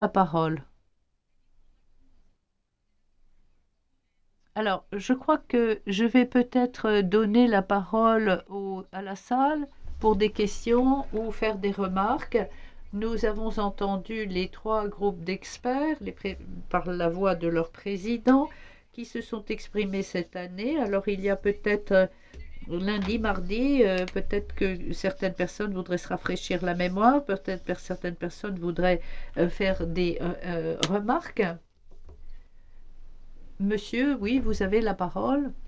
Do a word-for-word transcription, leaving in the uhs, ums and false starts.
La parole. Alors, je crois que je vais peut-être donner la parole au- à la salle pour des questions ou faire des remarques. Nous avons entendu les trois groupes d'experts les pré- par la voix de leur président qui se sont exprimés cette année. Alors, il y a peut-être euh, lundi, mardi, euh, peut-être que certaines personnes voudraient se rafraîchir la mémoire, peut-être que certaines personnes voudraient euh, faire des euh, euh, remarques. Monsieur, oui, vous avez la parole.